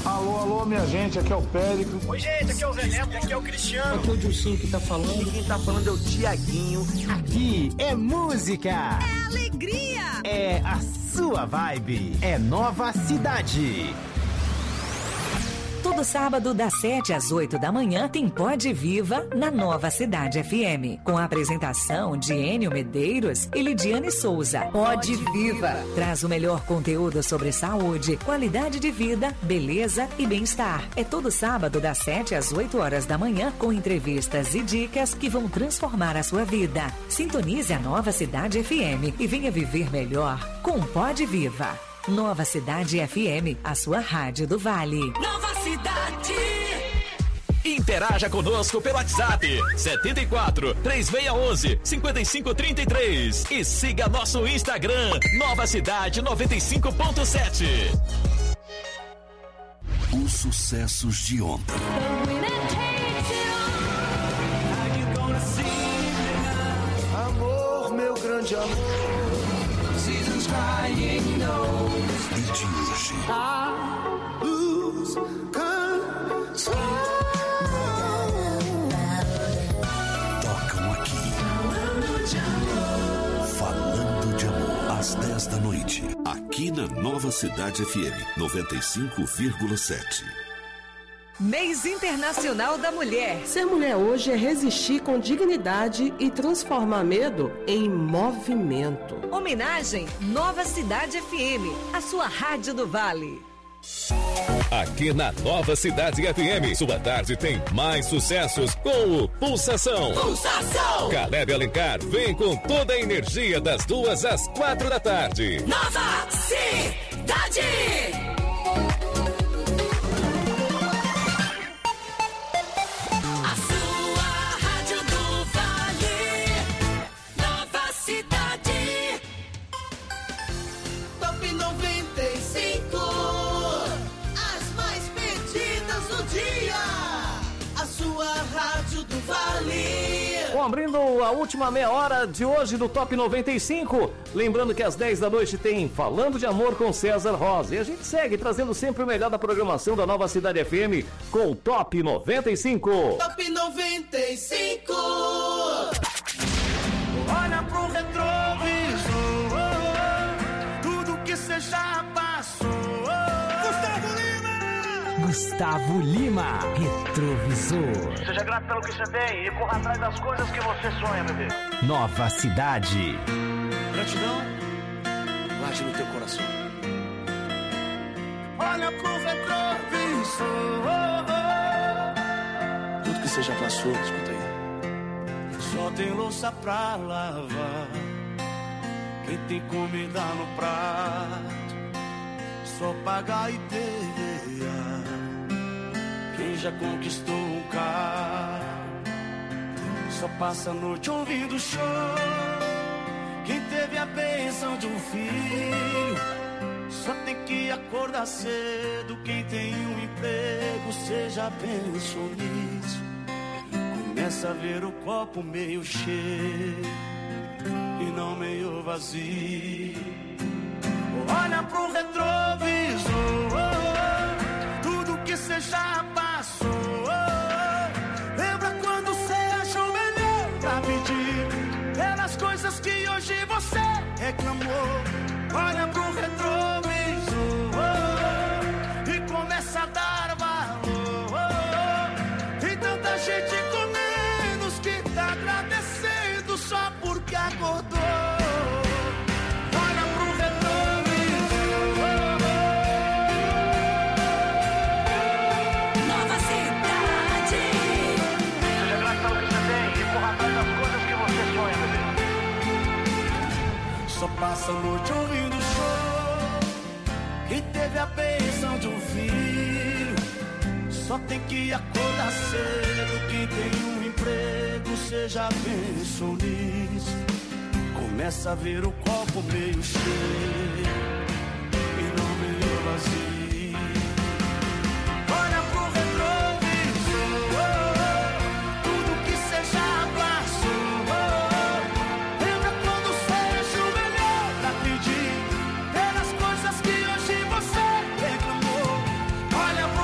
Alô, alô, minha gente, aqui é o Périco. Oi, gente, aqui é o Zé Neto, aqui é o Cristiano. Aqui é o Dilcinho que tá falando. E quem tá falando é o Tiaguinho. Aqui é música. É alegria. É a sua vibe. É Nova Cidade. Todo sábado, das 7 às 8 da manhã, tem Pode Viva na Nova Cidade FM. Com a apresentação de Enio Medeiros e Lidiane Souza. Pode Viva traz o melhor conteúdo sobre saúde, qualidade de vida, beleza e bem-estar. É todo sábado, das 7 às 8 horas da manhã, com entrevistas e dicas que vão transformar a sua vida. Sintonize a Nova Cidade FM e venha viver melhor com Pode Viva. Nova Cidade FM, a sua rádio do Vale. Nova Cidade. Interaja conosco pelo WhatsApp 74 3611 5533 e siga nosso Instagram Nova Cidade 95.7. Os sucessos de ontem. Amor, meu grande amor. E de hoje. Tocam aqui. Falando de amor. Às 10 da noite. Aqui na Nova Cidade FM 95,7. Mês Internacional da Mulher. Ser mulher hoje é resistir com dignidade e transformar medo em movimento. Homenagem Nova Cidade FM, a sua rádio do Vale. Aqui na Nova Cidade FM, sua tarde tem mais sucessos com o Pulsação. Pulsação! Caleb Alencar vem com toda a energia das 2 às 4 da tarde. Nova Cidade! Bom, abrindo a última meia hora de hoje do Top 95, lembrando que às 10 da noite tem Falando de Amor com César Rosa. E a gente segue trazendo sempre o melhor da programação da Nova Cidade FM com o Top 95. Top 95. Olha pro retrovisor, tudo que cê já passou. Gustavo Lima, Retrovisor. Seja grato pelo que você tem e corra atrás das coisas que você sonha, bebê. Nova Cidade. Gratidão, guarde no teu coração. Olha pro retrovisor, tudo que você já passou, escuta aí. Só tem louça pra lavar, quem tem comida no prato, só pagar e perder. Quem já conquistou um carro, só passa a noite ouvindo show. Quem teve a bênção de um filho, só tem que acordar cedo. Quem tem um emprego, cê já pensou nisso. Começa a ver o copo meio cheio e não meio vazio. Olha pro retrovisor, tudo que cê já passou. Lembra quando cê achou melhor pra pedir pelas coisas que hoje você reclamou. Olha pro retrovisor e começa a dar valor. Tem tanta gente com menos que tá agradecendo só porque acordou. Só passa a noite ouvindo show. Quem teve a bênção de um filho, só tem que acordar cedo. Quem tem um emprego, cê já pensou nisso. Começa a ver o copo meio cheio e não meio vazio. Olha pro retrovisor, tudo que cê já passou. Pelas coisas que hoje você reclamou. Olha pro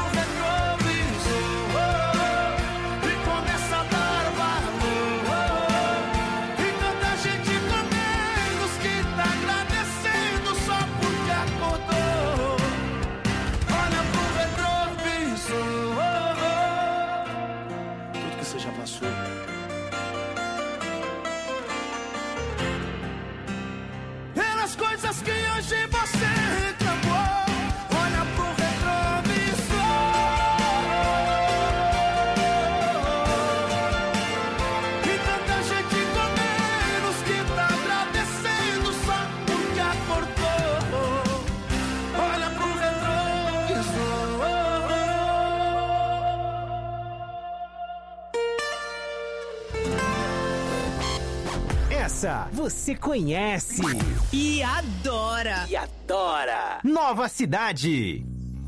gosta, você conhece e adora. Nova Cidade.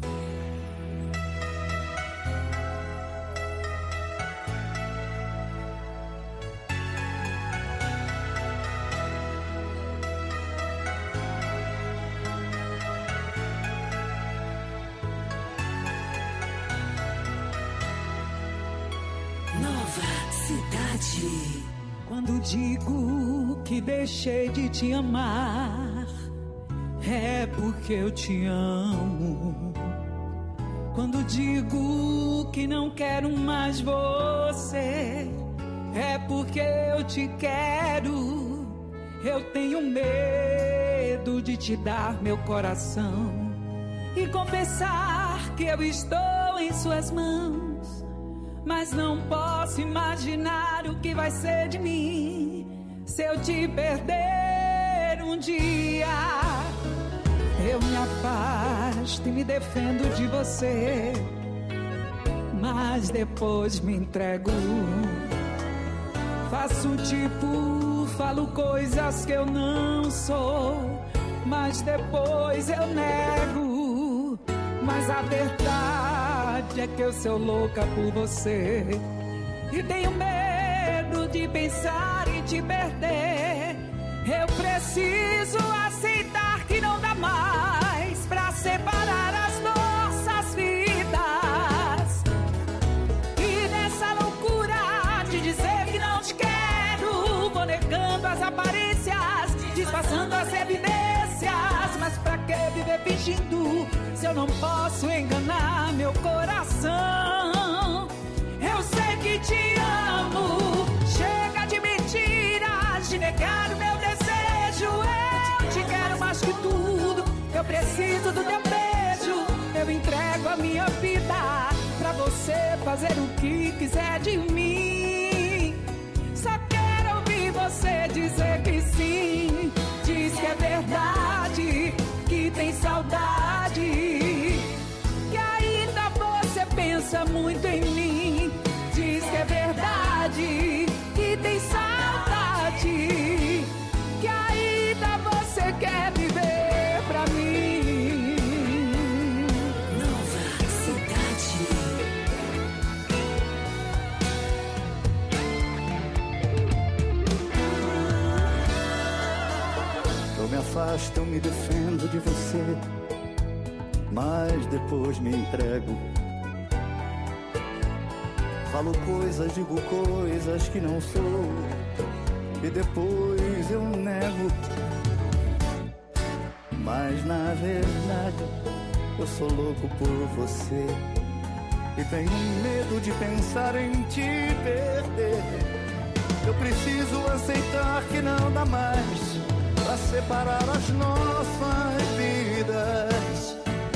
Quando digo que deixei de te amar, é porque eu te amo. Quando digo que não quero mais você, é porque eu te quero. Eu tenho medo de te dar meu coração e confessar que eu estou em suas mãos. Mas não posso imaginar o que vai ser de mim se eu te perder um dia. Eu me afasto e me defendo de você, mas depois me entrego. Faço tipo, falo coisas que eu não sou, mas depois eu nego. Mas a verdade é que eu sou louca por você e tenho medo de pensar em te perder. Eu preciso aceitar que não dá mais pra separar as nossas vidas. E nessa loucura de dizer que não te quero, vou negando as aparências, disfarçando as evidências. Mas pra que viver fingindo se eu não posso enganar meu coração? Eu sei que te amo. Chega de mentiras, de negar o meu desejo. Eu te quero mais que tudo. Eu preciso do teu beijo. Eu entrego a minha vida pra você fazer o que quiser de mim. Só quero ouvir você dizer que sim. Diz que é verdade, que tem saudade, que ainda você pensa muito em mim. Diz que é verdade, que tem saudade, que ainda você quer viver pra mim. Nova Cidade. Eu me afasto, eu me defendo de você, mas depois me entrego. Falo coisas, digo coisas que não sou, e depois eu nego. Mas na verdade eu sou louco por você e tenho medo de pensar em te perder. Eu preciso aceitar que não dá mais pra separar as nossas vidas.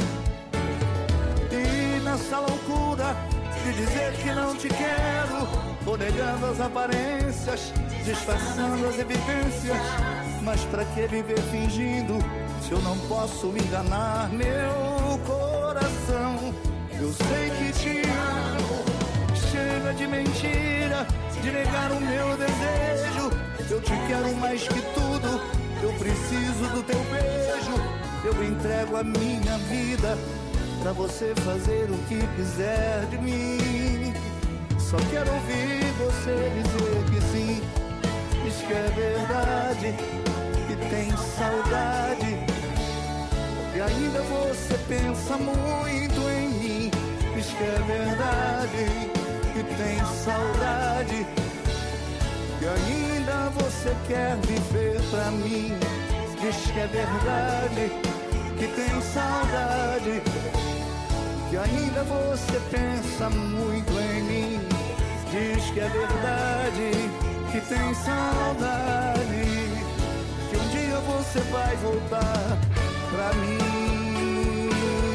E nessa loucura de dizer que não te quero, vou negando as aparências, disfarçando as evidências. Mas pra que viver fingindo se eu não posso enganar meu coração? Eu sei que te amo. Chega de mentira, de negar o meu desejo. Eu te quero mais que tudo. Eu preciso do teu beijo. Eu entrego a minha vida pra você fazer o que quiser de mim. Só quero ouvir você dizer que sim. Diz que é verdade, que tem saudade, e ainda você pensa muito em mim. Diz que é verdade, que tem saudade, e ainda você quer viver pra mim. Diz que é verdade, que tem saudade, que ainda você pensa muito em mim. Diz que é verdade, que tem saudade, que um dia você vai voltar pra mim.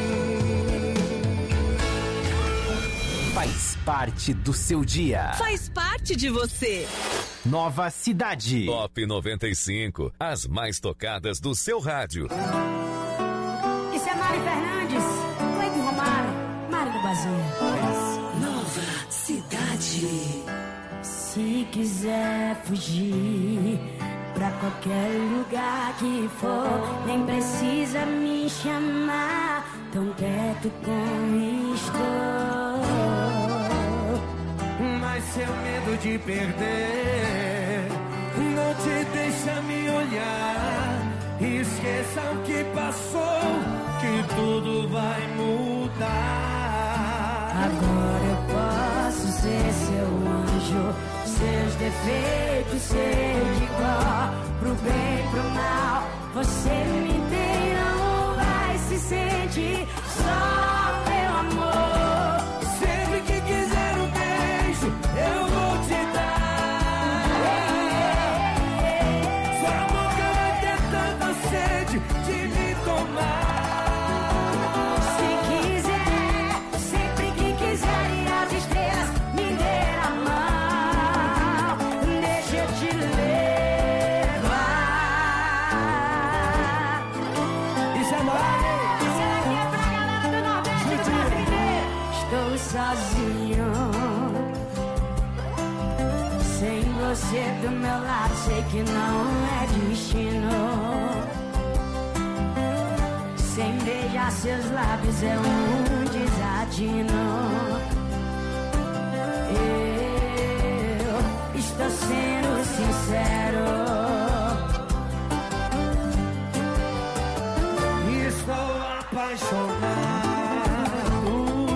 Faz parte do seu dia. Faz parte de você. Nova Cidade. Top 95. As mais tocadas do seu rádio. Isso é Mari Fernandes, Cleide Romário, Mário do Bazinha. Nova Cidade. Se quiser fugir pra qualquer lugar que for. Nem precisa me chamar, tão perto como estou. Mas seu medo de perder não te deixa me olhar. Esqueça o que passou, que tudo vai mudar. Agora eu posso ser seu anjo, seus defeitos ser de igual. Pro bem e pro mal, você me tem, não vai se sentir só, meu amor. Sempre que quiser um beijo, eu vou te dar. Sua boca vai ter tanta sede de me tomar. Se quiser, sempre que quiser ir às estrelas, me dê a mão, deixa eu te levar. Isso é nóis. Isso aqui é pra galera do Nordeste pra aprender. Estou sozinho, sem você do meu lado, sei que não é destino. Sem beijar seus lábios é um desatino. Eu estou sendo sincero. Estou apaixonado.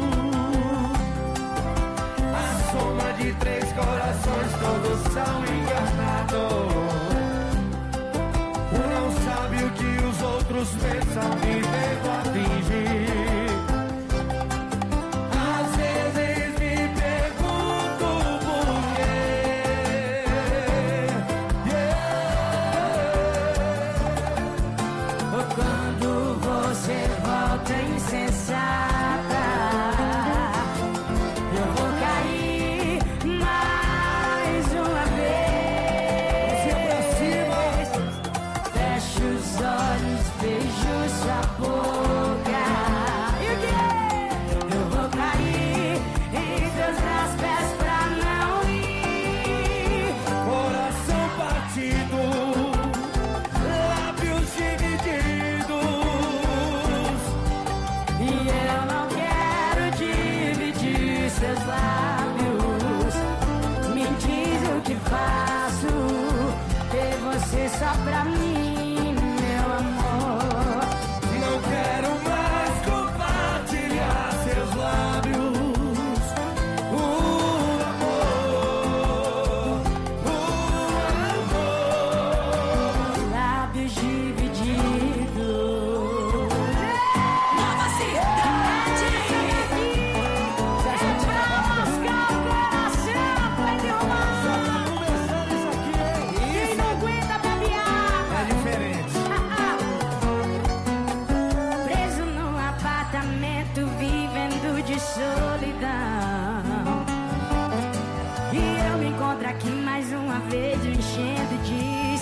A soma de 3 corações, todos são enganados. Não sabe o que os outros pensam, me devo atingir. Às vezes me pergunto por quê. Quando você volta insensata, eu vou cair mais uma vez. Fecho os olhos, beijo sua boca. E o quê? Eu vou cair em teus braços, pés pra não ir. Coração partido, lábios divididos. E eu não quero dividir seus lábios. Me diz o que faço, ter você só pra mim, meu amor. Não quero mais compartilhar seus lábios. O amor, lábios divididos. Nova Cidade. É pra lascar o coração, vai derrubar. Quem não aguenta bebe água. é diferente. Preso num apartamento, vivendo de solidão. E eu me encontro aqui mais uma vez, enchendo de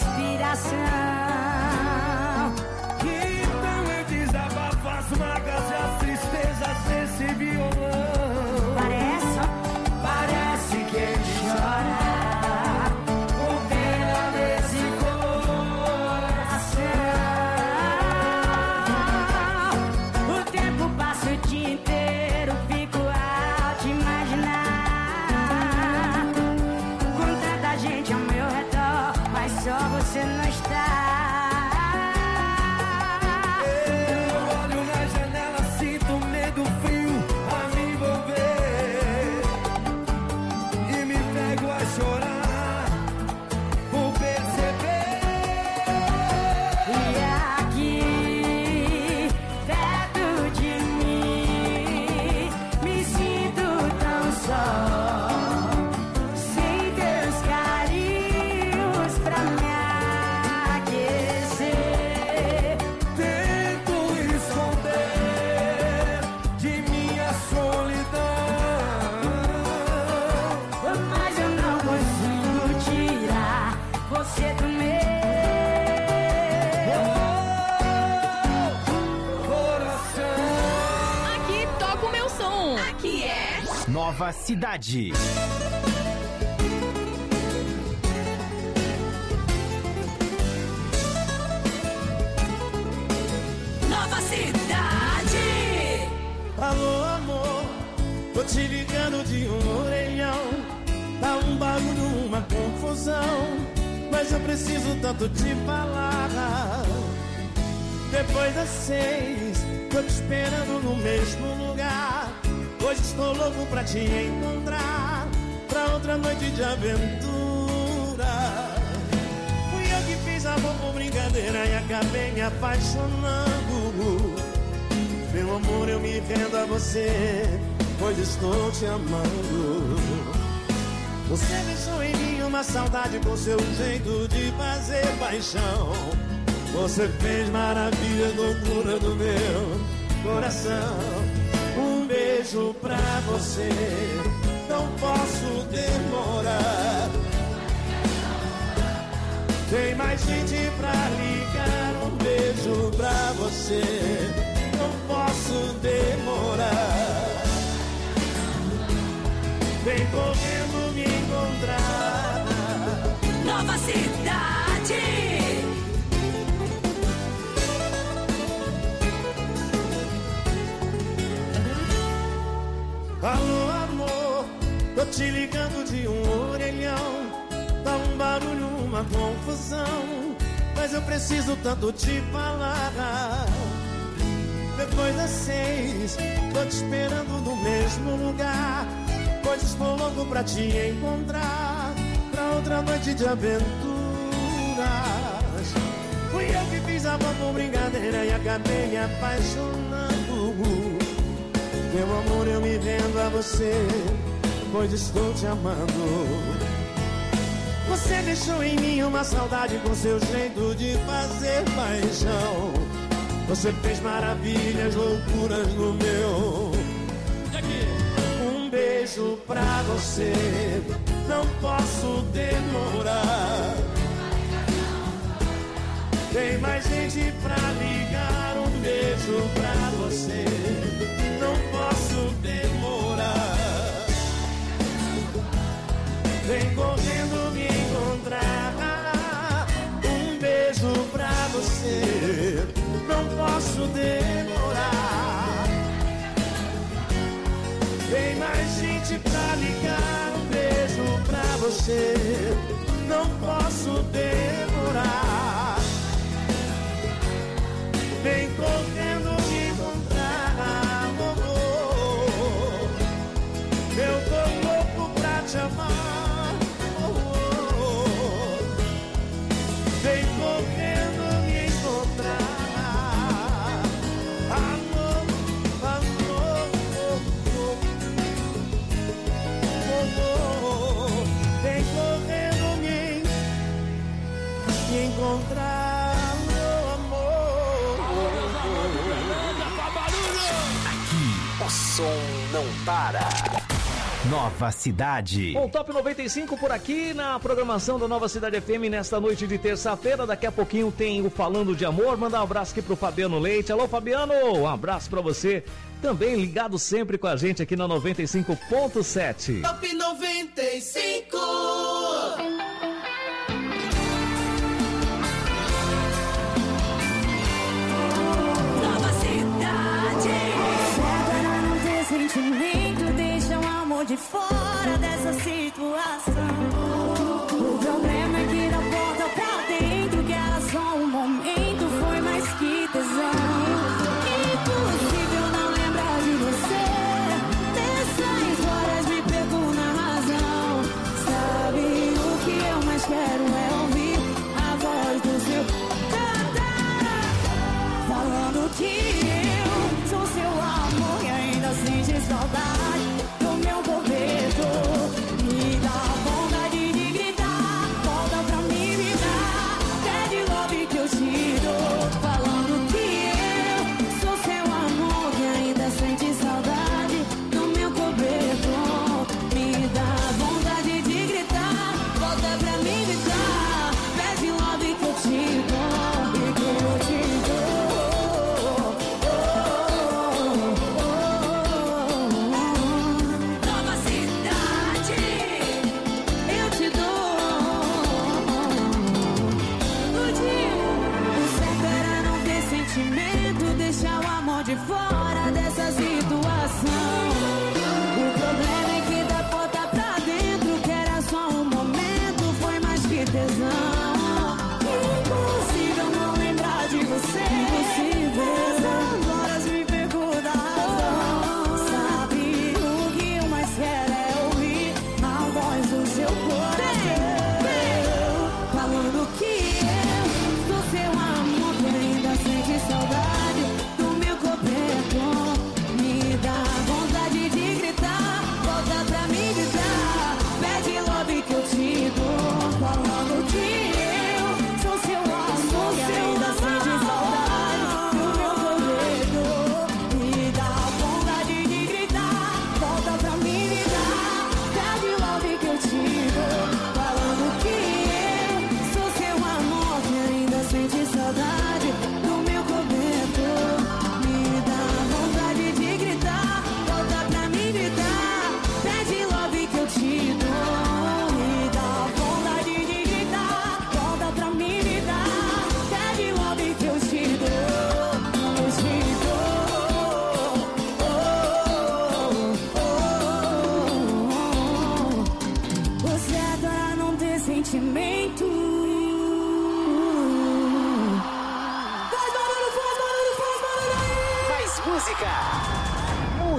inspiração. Então eu desabafo, faço marcas e as tristezas desse violão. Parece que ele chora com pena desse coração. O tempo passa o dia inteiro, fico a te imaginar. Com tanta gente ao meu redor, mas só você não está. Eu olho na janela, sinto medo frio a me envolver. E me pego a chorar por perceber. E aqui, perto de mim, me sinto tão só, sem teus carinhos pra me aquecer. Tento esconder de minha solidão. Mas eu não consigo tirar você do meu coração. Aqui toca o meu som. Aqui é Nova Cidade. Alô, amor, tô te ligando de um orelhão. Tá um barulho, uma confusão, mas eu preciso tanto te falar. Depois das 6, tô te esperando no mesmo lugar. Hoje estou louco pra te encontrar, pra outra noite de aventura. Fui eu que fiz amor por brincadeira e acabei me apaixonando. Meu amor, eu me rendo a você, pois estou te amando. Você deixou em mim uma saudade com seu jeito de fazer paixão. Você fez maravilha, loucura do meu coração. Um beijo pra você, não posso demorar. Tem mais gente pra ligar. Um beijo pra você, não posso demorar. Vem correndo me encontrar. Nova Cidade. Alô, amor, tô te ligando de um orelhão. Tá um barulho, uma confusão, mas eu preciso tanto te falar. Depois das 6, tô te esperando no mesmo lugar. Pois estou louco pra te encontrar, pra outra noite de aventuras. Fui eu que fiz amor por brincadeira e acabei me apaixonando. Meu amor, eu me rendo a você, pois estou te amando. Você deixou em mim uma saudade com seu jeito de fazer paixão. Você fez maravilhas, loucuras no meu. Um beijo pra você, não posso demorar. Tem mais gente pra ligar. Um beijo pra você, não posso demorar. Vem correndo me encontrar. Um beijo pra você, não posso demorar. Tem mais gente pra ligar. Um beijo pra você, não posso demorar. Vem correndo me encontrar. Eu tô louco pra te amar. Vem correndo me encontrar. Amor, amor, vem correndo me encontrar, meu amor. Aqui, o som não para. Nova Cidade. Bom, Top 95 por aqui na programação da Nova Cidade FM nesta noite de terça-feira. Daqui a pouquinho tem o Falando de Amor. Mandar um abraço aqui pro Fabiano Leite. Alô, Fabiano, um abraço pra você. Também ligado sempre com a gente aqui na 95.7. Top 95. Nova Cidade. Agora não ter sentimento, deixa o amor de fora dessa situação. O problema é que da porta pra dentro, que era só um momento, foi mais que tesão. Impossível não lembrar de você. Dessas horas me perco na razão. Sabe o que eu mais quero é ouvir a voz do seu cantar, falando que eu sou seu amor e ainda sente saudade do meu bobeto.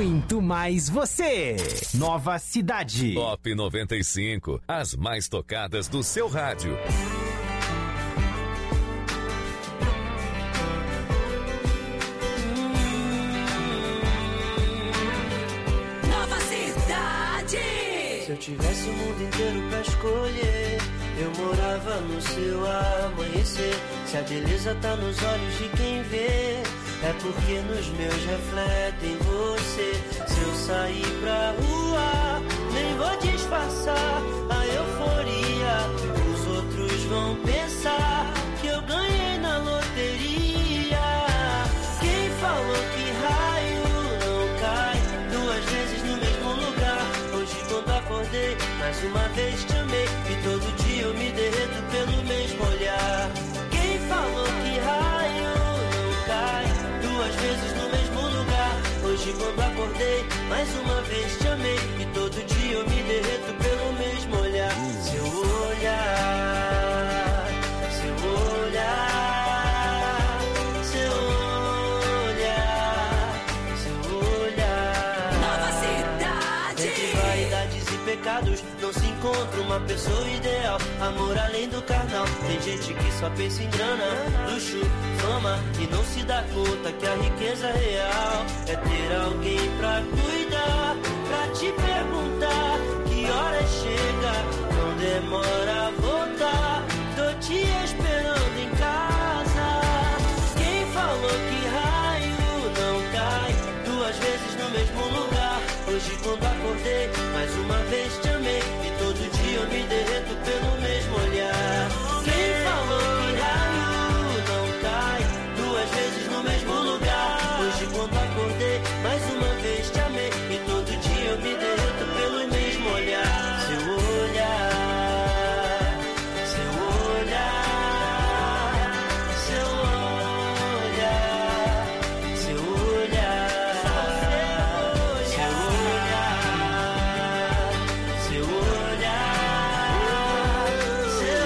muito mais você. Nova Cidade. Top 95. As mais tocadas do seu rádio. Nova Cidade. Se eu tivesse o mundo inteiro pra escolher, eu morava no seu amanhecer. Se a beleza tá nos olhos de quem vê, é porque nos meus refletem você. Se eu sair pra rua, nem vou disfarçar a euforia. Os outros vão pensar que eu ganhei na loteria. Quem falou que raio não cai duas vezes no mesmo lugar? Hoje quando acordei, mais uma vez te amei, e todo dia eu me derreto pelo mesmo olhar. Quem falou que raio não cai duas vezes no mesmo lugar? Hoje quando acordei, mais uma vez te amei, e todo dia eu me derreto pelo mesmo olhar. Seu olhar, seu olhar, seu olhar, seu olhar. Nova Cidade. Entre vaidades e pecados não se encontra uma pessoa ideal. Amor além do carnal. Tem gente que só pensa em grana, luxo, fama, e não se dá conta que a riqueza real é ter alguém pra cuidar, pra te perguntar que hora chega, não demora a voltar. Tô te esperando em casa. Quem falou que raio não cai duas vezes no mesmo lugar? Hoje quando acordei, mais uma vez te amei, e todo dia eu me derreto pelo mesmo olhar. Quem falou que raio não cai duas vezes no mesmo lugar? Hoje quando acordei, mais uma vez te amei, e todo dia eu me derreto pelo mesmo olhar. Seu olhar, seu olhar, seu olhar, seu olhar, seu olhar, seu olhar, seu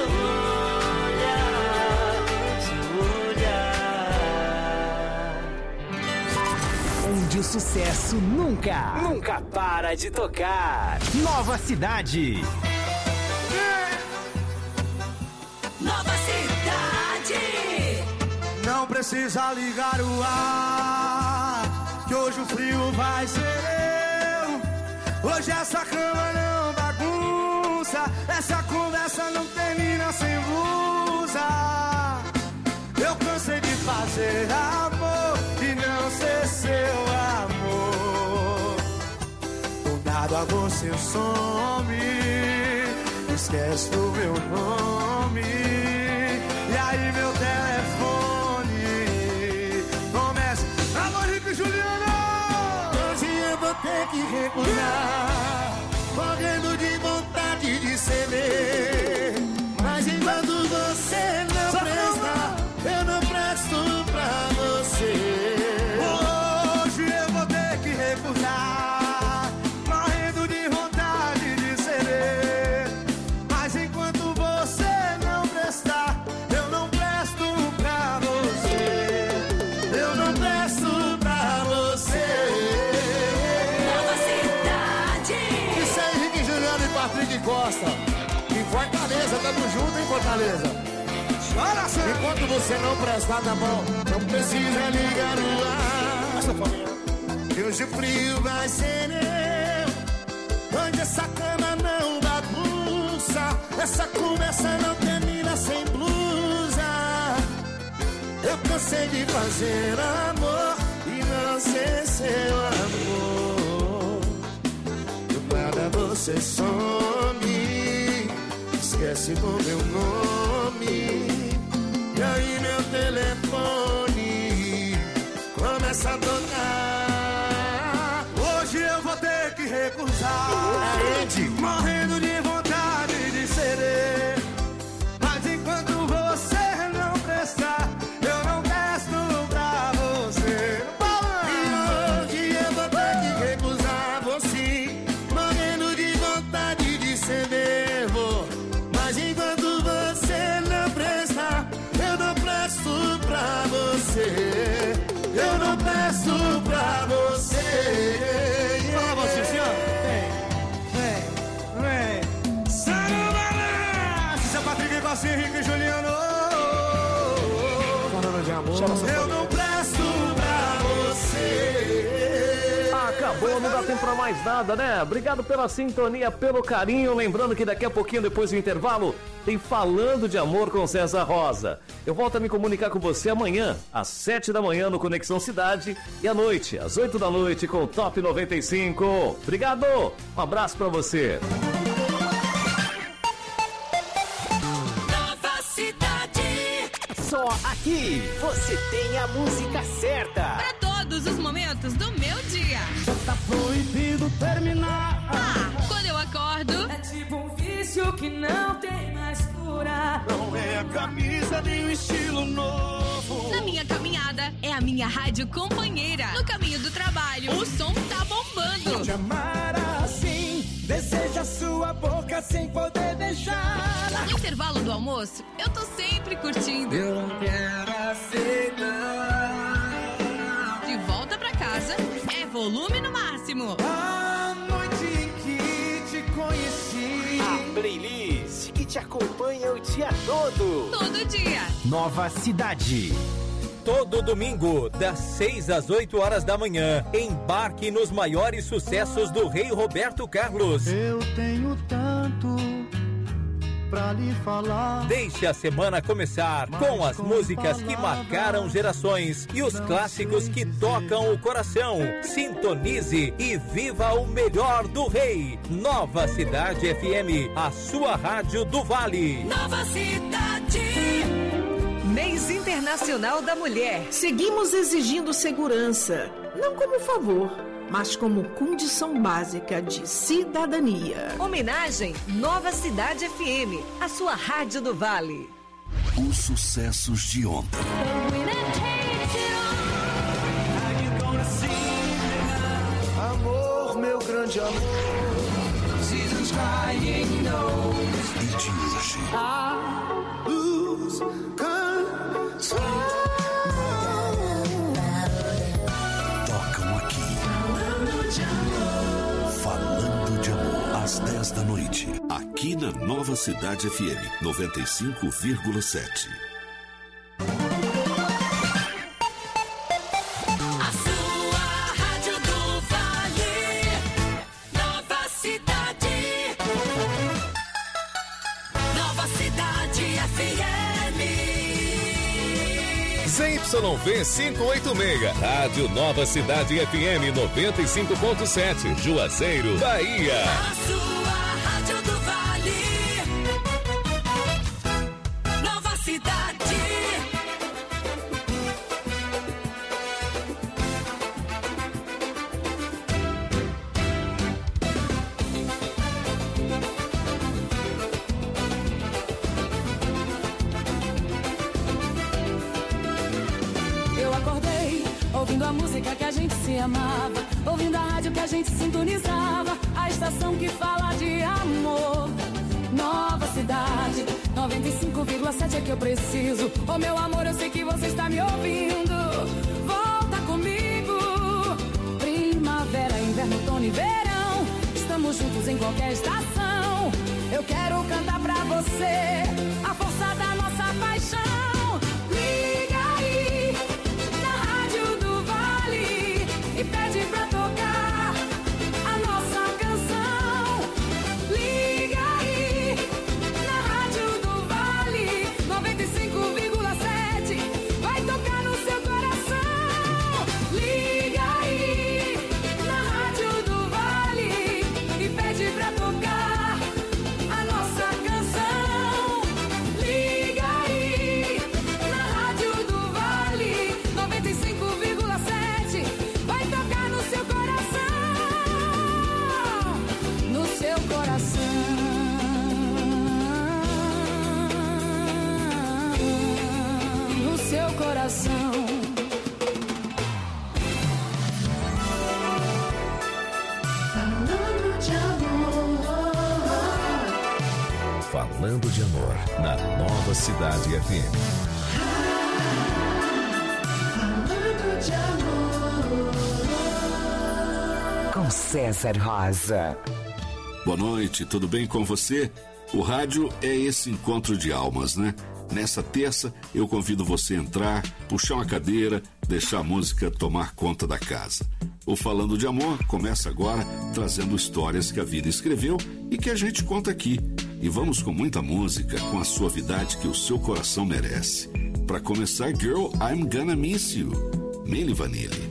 olhar, seu olhar. Onde o sucesso nunca para de tocar. Nova Cidade. Nova Cidade. Não precisa ligar o ar, que hoje o frio vai ser eu. Hoje essa cama não bagunça, essa conversa não termina sem blusa. Eu cansei de fazer amor e não ser seu amor. Do nada a você some, esquece do meu nome. E aí meu telefone começa: Alô, Rico e Juliano! Hoje eu vou ter que recusar, morrendo de vontade de ceder. Mas enquanto você não presta, eu não presto pra você. Hoje eu vou ter que recusar, morrendo de vontade de ceder. Mas enquanto você não prestar, eu não presto pra você. Eu não presto pra você. Nova Cidade. Isso aí, Henrique Juliano e Patrick Costa. Em Fortaleza, tamo junto em Fortaleza. Enquanto você não prestar na mão, não precisa ligar o ar. Que hoje o frio vai ser eu. Onde essa cama não bagunça, essa conversa não termina sem blusa. Eu cansei de fazer amor e não ser seu amor. Do nada você some, esquece do meu nome. E aí meu telefone começa a tocar. Hoje eu vou ter que recusar, morrendo de vontade de ceder. Mas enquanto você não prestar, eu não presto pra você. E hoje eu vou ter que recusar você, morrendo de vontade de ceder. Mas enquanto você não prestar, eu não presto pra você. Eu não presto pra bom, não dá tempo pra mais nada, né? Obrigado pela sintonia, pelo carinho. Lembrando que daqui a pouquinho, depois do intervalo, tem Falando de Amor com César Rosa. Eu volto a me comunicar com você amanhã, às 7 da manhã no Conexão Cidade e à noite, às 8 da noite com o Top 95. Obrigado, um abraço pra você. Nova Cidade. Só aqui você tem a música certa. Para todos os momentos do meu dia. Já tá proibido terminar. Quando eu acordo, é tipo um vício que não tem mais cura. Não é a camisa nem o estilo novo. Na minha caminhada, é a minha rádio companheira. No caminho do trabalho, o som tá bombando. Te amar assim, deseja sua boca sem poder beijar. No intervalo do almoço, eu tô sempre curtindo. Eu não quero aceitar. De volta pra casa, é volume no máximo. A noite em que te conheci. A playlist que te acompanha o dia todo. Todo dia. Nova Cidade. Todo domingo, das 6 às 8 horas da manhã, embarque nos maiores sucessos do Rei Roberto Carlos. Eu tenho tanto pra lhe falar. Deixe a semana começar com as músicas que marcaram gerações e os clássicos que tocam o coração. Sintonize e viva o melhor do Rei. Nova Cidade FM, a sua rádio do Vale. Nova Cidade. Mês Internacional da Mulher. Seguimos exigindo segurança, não como favor, mas como condição básica de cidadania. Homenagem Nova Cidade FM, a sua rádio do Vale. Os sucessos de ontem. Amor, meu grande amor. E de hoje. Tocam aqui. Falando de amor. Às 10 da noite. Aqui na Nova Cidade FM 95,7. ZYV 586, Rádio Nova Cidade FM 95.7, Juazeiro, Bahia. A sua rádio do Vale. Nova Cidade. Ouvindo a música que a gente se amava, ouvindo a rádio que a gente sintonizava, a estação que fala de amor. Nova Cidade, 95,7 é que eu preciso. Oh meu amor, eu sei que você está me ouvindo. Volta comigo. Primavera, inverno, outono e verão, estamos juntos em qualquer estação. Eu quero cantar pra você a força da nossa paixão. E pede pra tocar a nossa canção. Liga aí na rádio do Vale 95,7. Vai tocar no seu coração. Liga aí na rádio do Vale e pede pra tocar a nossa canção. Liga aí na rádio do Vale 95,7. Vai tocar no seu coração, no seu coração, no seu coração. Falando de amor. Falando de amor na Nova Cidade FM. Falando de amor. Com César Rosa. Boa noite, tudo bem com você? O rádio é esse encontro de almas, né? Nessa terça, eu convido você a entrar, puxar uma cadeira, deixar a música tomar conta da casa. O Falando de Amor começa agora trazendo histórias que a vida escreveu e que a gente conta aqui. E vamos com muita música, com a suavidade que o seu coração merece. Para começar, Girl, I'm Gonna Miss You, Milli Vanilli.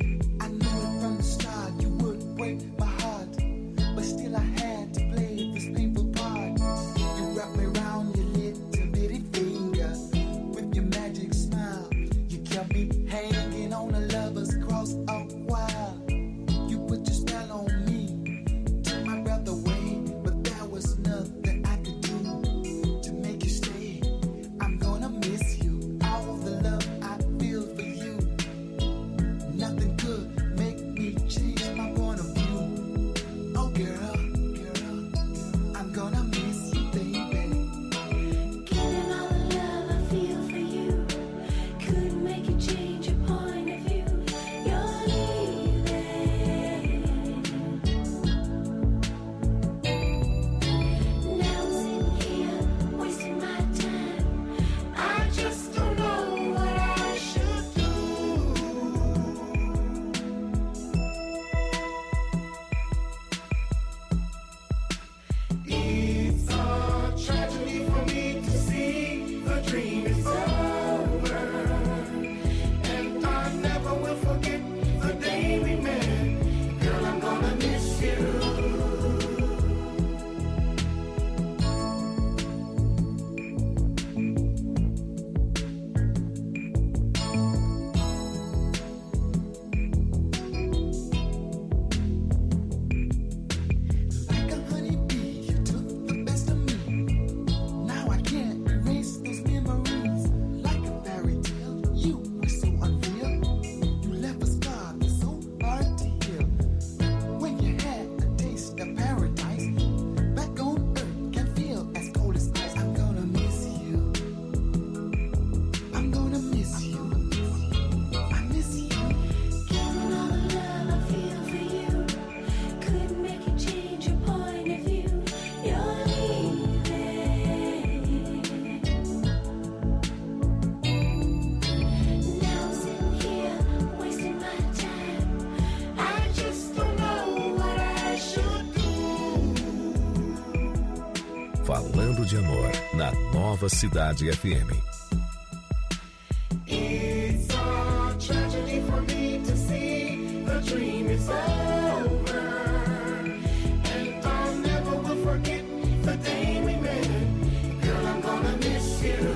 Falando de Amor, na Nova Cidade FM. It's a tragedy for me to see the dream is over, and I never will forget the day we met. Girl, I'm gonna miss you.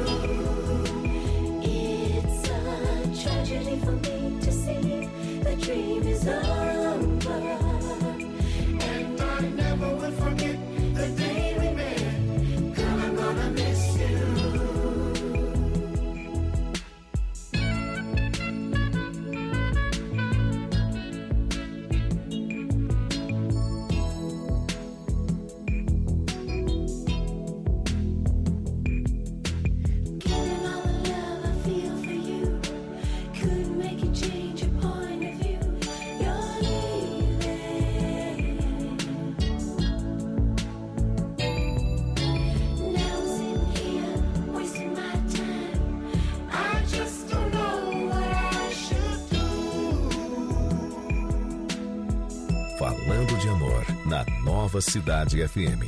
It's a tragedy for me to see the dream is over, and I never will forget the day we met. Girl, I'm gonna miss you. Given all the love I feel for you, could make you change your point of view. You're leaving. Now I'm sitting here wasting my time. I just don't know what I should do. Falando de Amor, na Nova Cidade FM.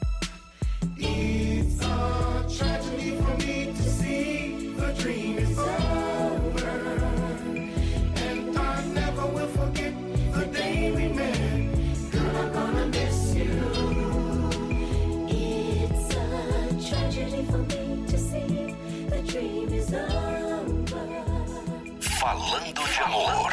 It's a tragedy for me to see the dream is over, and I never will forget the day we met. Girl, I'm gonna miss you. It's a tragedy for me to see the dream is over. Falando de Amor.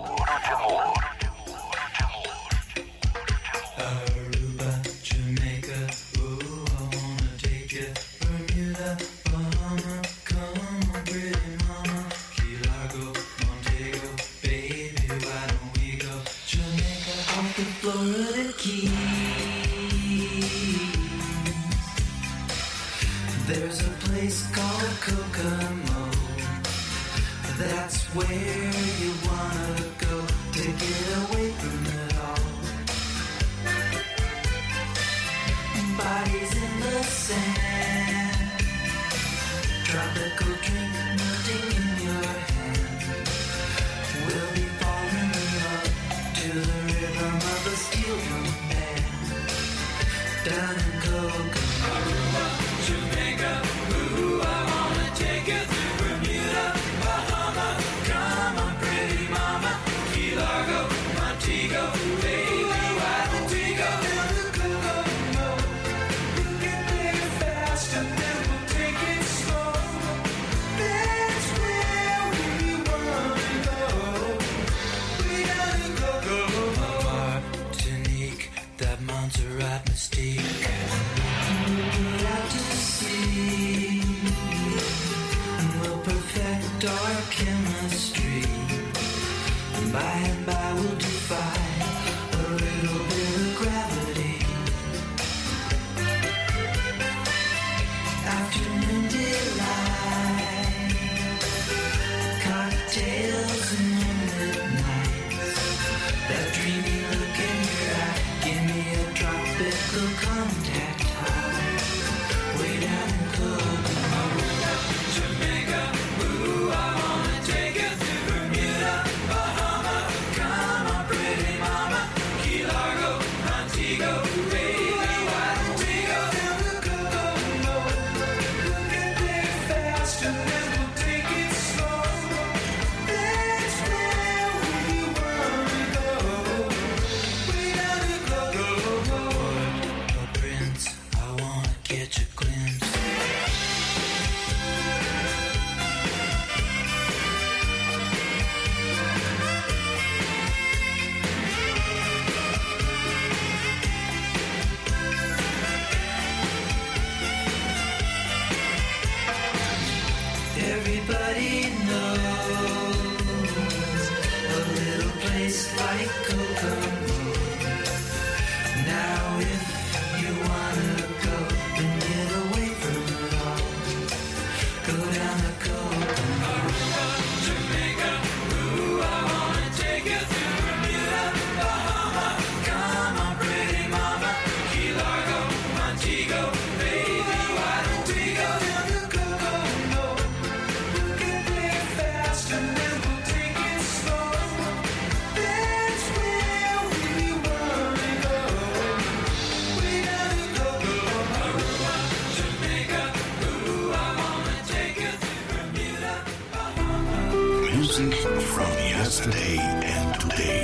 Aruba, Jamaica, ooh, I wanna take you. Bermuda, Bahama, come on, pretty mama. Key Largo, Montego, baby, why don't we go? Jamaica, off the Florida Keys. There's a place called Kokomo. That's where you wanna go to get away from it all. Bodies in the sand, tropical drink melting in your hand. down in Kokomo, Jamaica. Ooh, I wanna take you to Bermuda, Bahama. Come on, pretty mama, Key Largo, Montego, baby, why don't we go down to Kokomo? We'll get there fast and then we'll take it slow. That's where we wanna go. We gotta go, Martinique, that Montserrat mystique. We'll out to sea, and we'll perfect our chemistry. And by we'll defy a little bit of gravity. Afternoon delight, cocktails and moonlit nights. That dreamy look in your eye, give me a tropical contact high. Way down in Kokomo, Jamaica. Ooh, I wanna take you to Bermuda, Bahama. Come on, pretty mama, Key Largo, Montego, baby, why don't we go down to Kokomo? We'll get there fast and then we'll take it slow. That's where we wanna go. We gotta go, Oh, Prince, I wanna catch a glimpse. Everybody knows a little place like Kokomo. Now if you wanna go and get away from it all, go down to Kokomo, Jamaica. Ooh, I wanna take you to Bermuda, Bahama. Come on, pretty mama, Key Largo, Montego, baby, why don't we go down to Kokomo? We'll get there fast and then we'll take it slow. That's where we wanna go. We gotta go, Aruba, Jamaica. Ooh, I wanna take you to Bermuda, Bahama. Music from yesterday and today.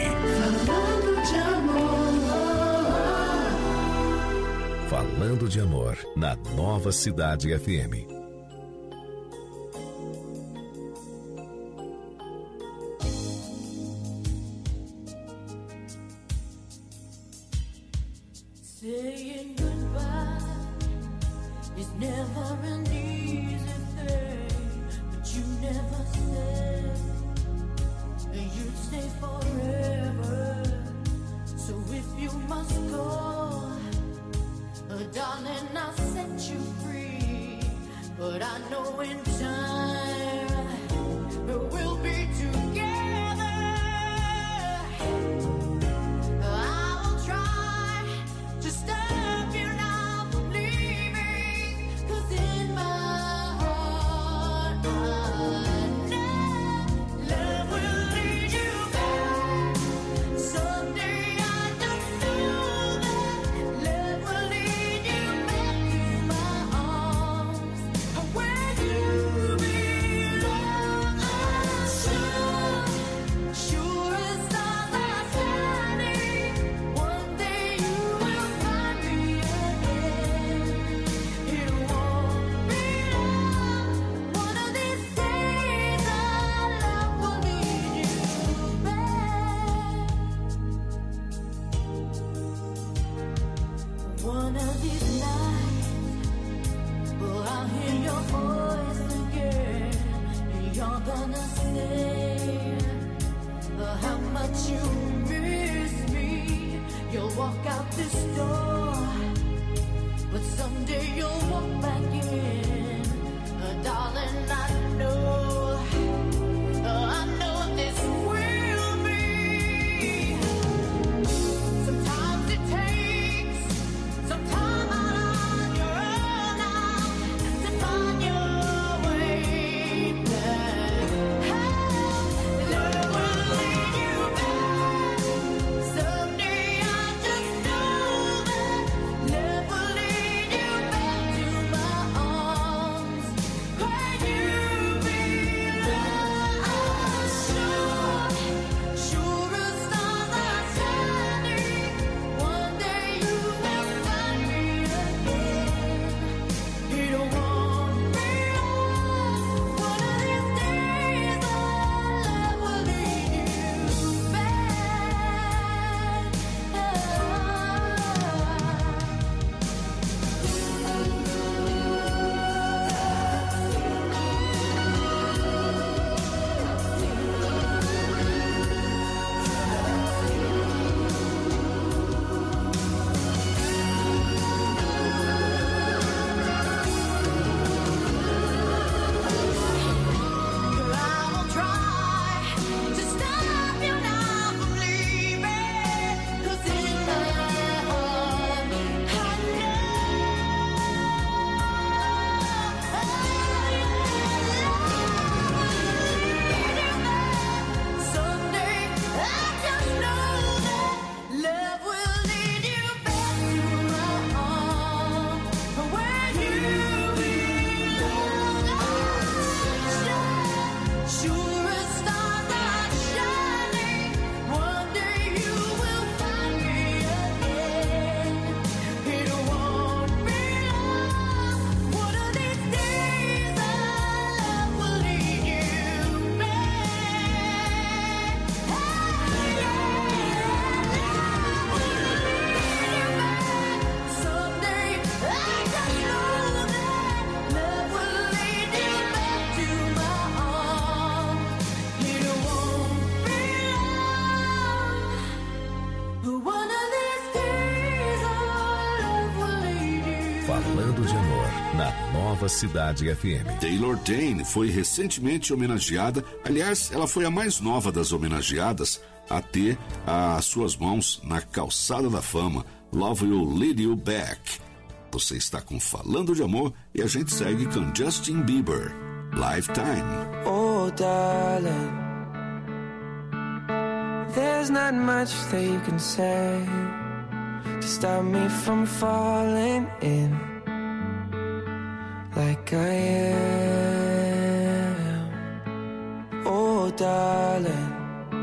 Falando de Amor, na Nova Cidade FM. Saying goodbye is never an easy thing, but you never said that you'd stay forever. So if you must go, darling, I'll set you free. But I know in time we'll be together. I will try to stop you now from leaving, 'cause in my heart I know love will lead you back. Someday I just know that love will lead you back to my arms, where you belong. I'm sure as stars are shining, one day you will find me again. It won't be long, one of these days our love will lead you back. One of these nights, well, I'll hear your voice again, and you're gonna say how much you miss me. You'll walk out this door, but someday you'll walk back in. Darling, I know this will be. Sometimes it takes some time out on your own now to find your way back. Love will lead you back. Someday I just know that love will Falando de Amor, na Nova Cidade FM. Taylor Dayne foi recentemente homenageada. Aliás, ela foi a mais nova das homenageadas a ter as suas mãos na calçada da fama. Love Will Lead You Back. Você está com Falando de Amor e a gente segue com Justin Bieber. Lifetime. Oh, darling, there's not much that you can say to stop me from falling in like I am. Oh, darling,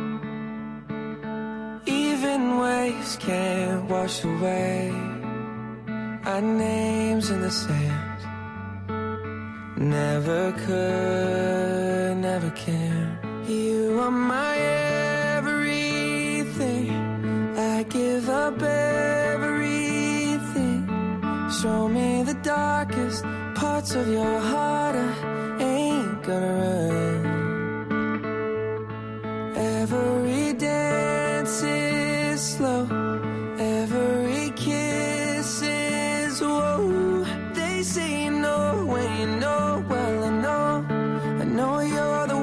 even waves can't wash away our names in the sand. Never could, never can. You are my everything. I give up everything. Show me the darkest parts of your heart. I ain't gonna run. Every dance is slow. Every kiss is whoa. They say you know when you know. Well, I know you're the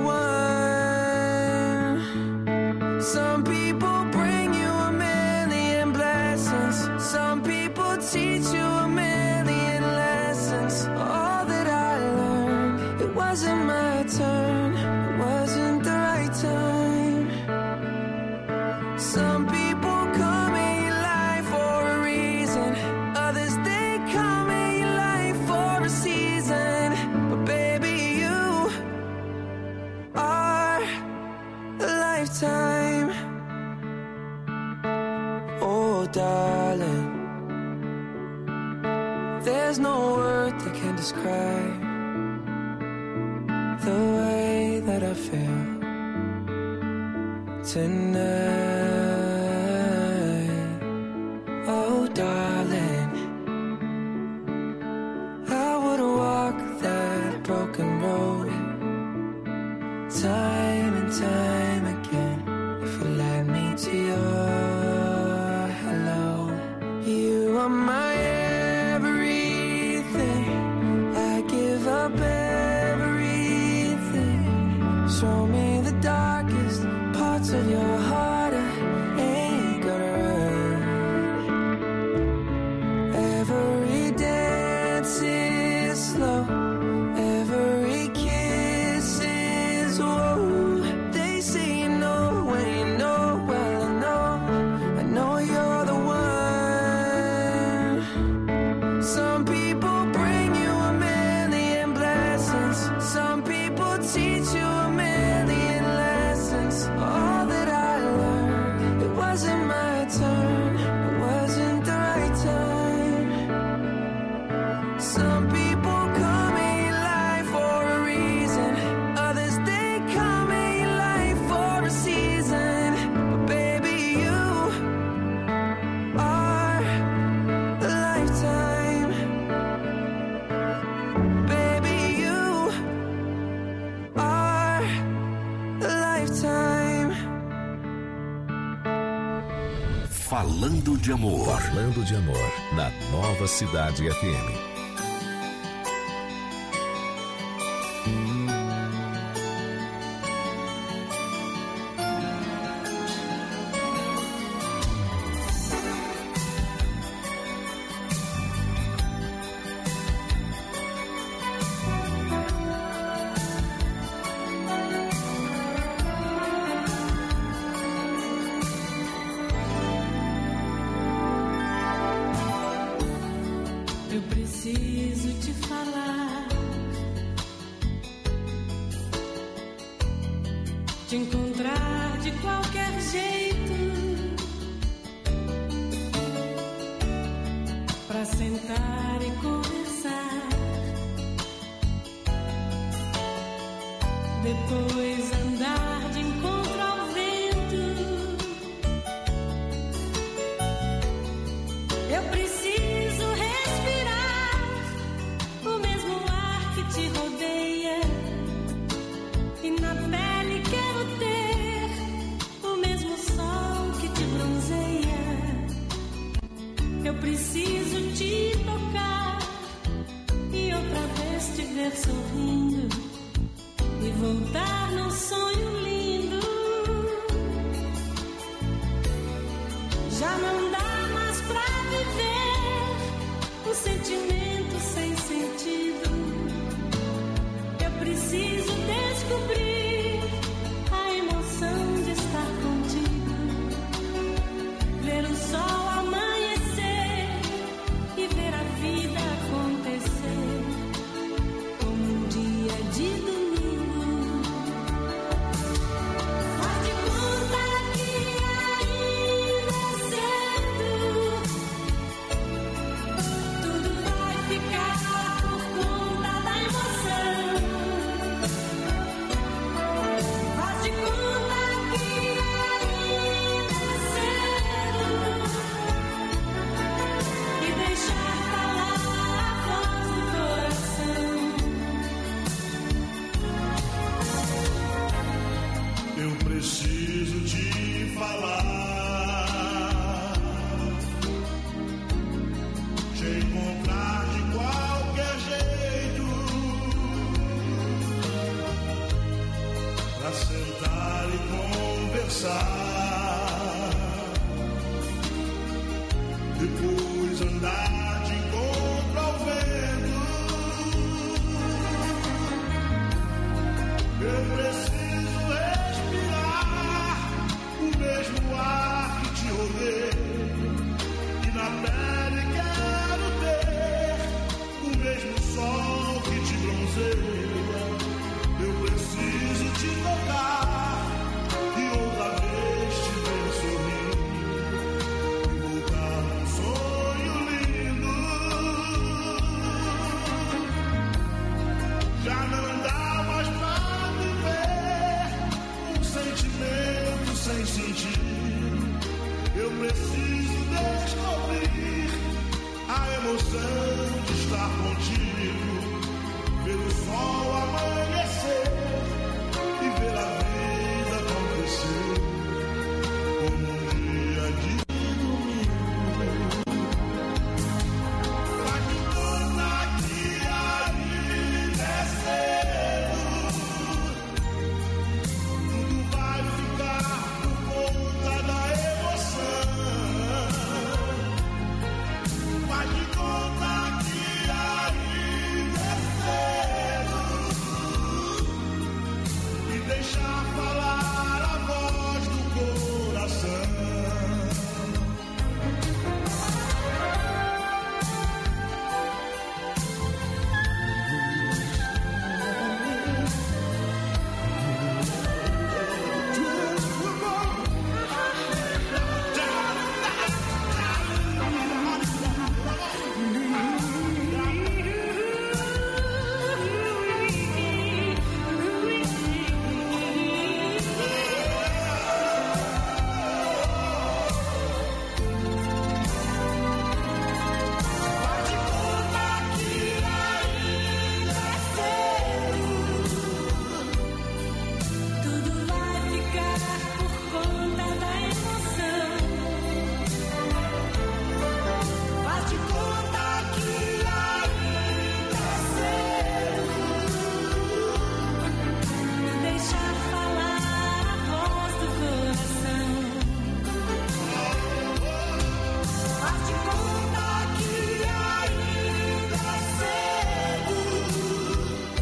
one. Some people bring you a million blessings. Some people teach you a million lessons. All that I learned, it wasn't my turn. It wasn't the right time. Some people come in your life for a reason. Others, they come in your life for a season. But baby, you are a lifetime. Oh, darling, there's no word that can describe the way that I feel tonight. Oh, darling, I would walk that broken road time and time again if you led me to your hello. You are my everything. I give up everything. Show me the darkest parts of your heart. I ain't gonna run. Every dance is slow. Every kiss is whoa. They say you know when you know. Well, I know you're the one. Some people bring you a million blessings. Some people teach you a million lessons. All that I learned, it wasn't my turn. It wasn't the right time. Some people come in your life for a reason. Others, they come in your life for a season. But baby, you are a lifetime. Baby, you are a lifetime. Falando de Amor. Falando de Amor, na Nova Cidade FM. Eu preciso te falar, te encontrar de qualquer jeito, pra sentar e conversar, depois andar de encontro ao vento. Eu preciso respirar o mesmo ar que te rodeia, e na pele quero ter o mesmo sol que te bronzeia. Eu preciso te tocar vez te ver sorrindo e voltar num sonho lindo. Já não dá mais pra viver um sentimento sem sentido. Eu preciso descobrir a emoção de estar contigo, ver o sol amanhecer e ver a vida acontecer como um dia de domingo. Faz de conta que ainda é cedo, tudo vai ficar por conta da emoção. Faz de conta que ainda é cedo e deixar falar a voz do coração. Eu preciso te falar, te encontrar de qualquer jeito, pra sentar e conversar, depois andar de encontro ao vento. Eu preciso respirar o mesmo ar que te rodeia, e na pele quero ter o mesmo sol que te bronzeia. Eu preciso te tocar e outra vez te ver sorrir e voltar num sonho lindo. Já não dá mais pra viver um sentimento sem sentido. Eu preciso descobrir a emoção de estar contigo, ver o sol amanhecer e ver a vida acontecer como um dia de domingo. Faz de conta que ainda é cedo, tudo vai ficar por conta da emoção. Faz de conta que ainda é cedo e deixar falar a voz do coração. Tudo vai ficar por conta da emoção. Faz de conta que ainda é cedo e deixar falar a voz do coração. Faz de conta que ainda é cedo,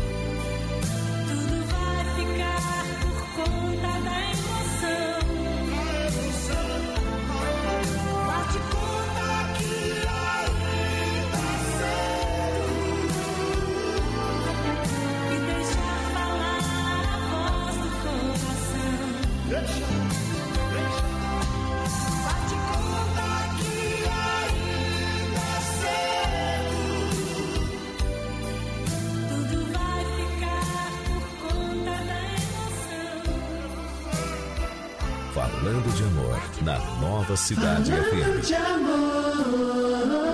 tudo vai ficar por conta da emoção. Faz de conta que ainda é cedo e deixar falar a voz do coração. Faz de conta que ainda é cedo, tudo vai ficar por conta da emoção. Falando de amor, na Nova Cidade FM. de amor.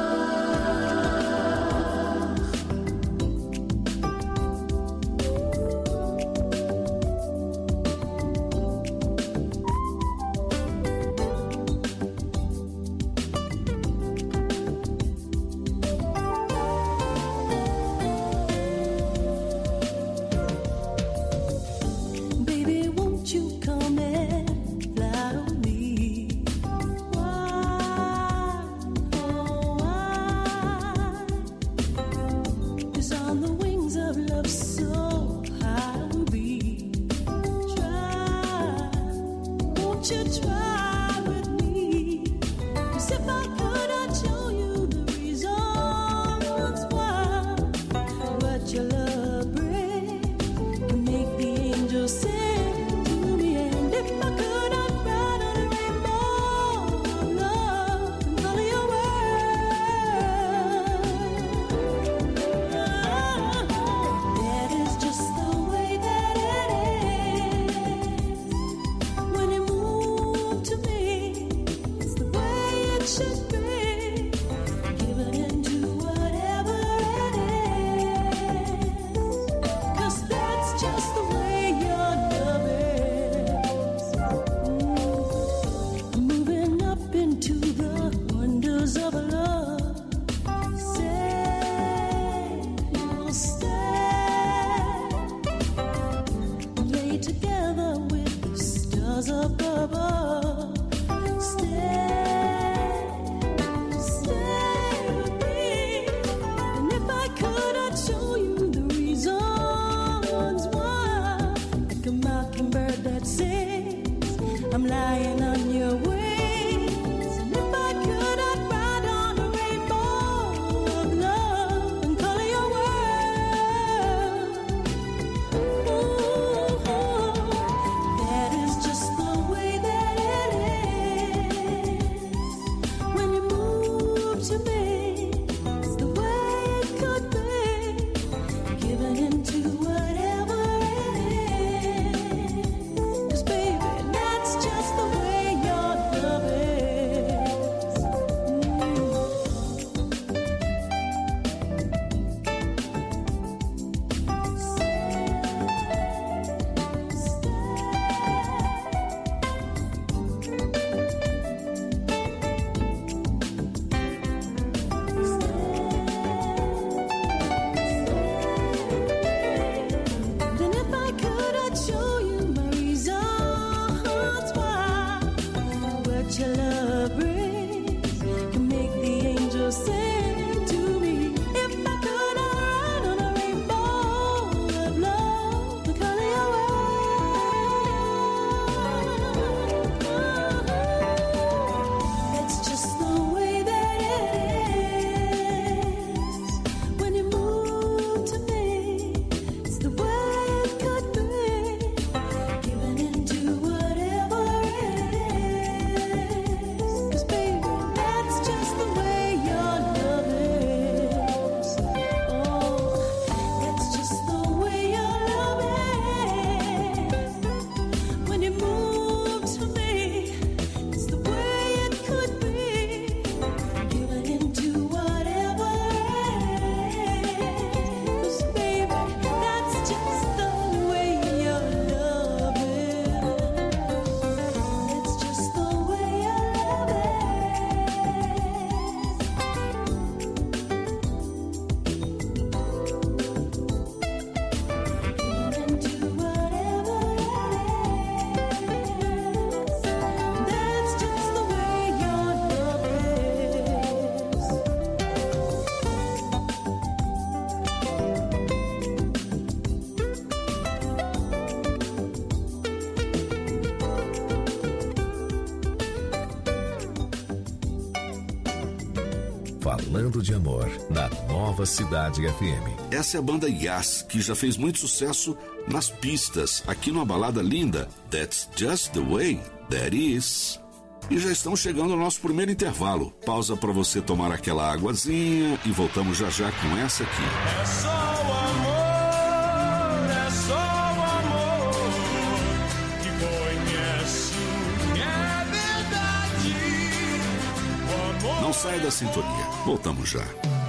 Falando de Amor, na Nova Cidade FM. Essa é a banda Yas, que já fez muito sucesso nas pistas, aqui numa balada linda, That's Just the Way That Is. E já estamos chegando ao nosso primeiro intervalo. Pausa para você tomar aquela águazinha e voltamos já já com essa aqui. É só o amor, é só o amor que conheço, é verdade. O amor. Não saia da sintonia, voltamos já.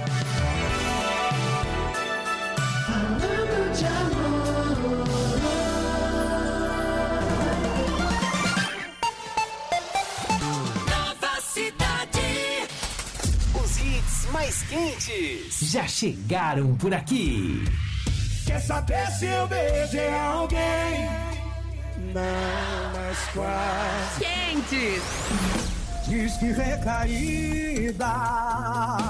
Falando de amor. Nova Cidade. Os hits mais quentes já chegaram por aqui. Quer saber se eu beijei alguém? Não, mas quase. Quentes. Diz que recaída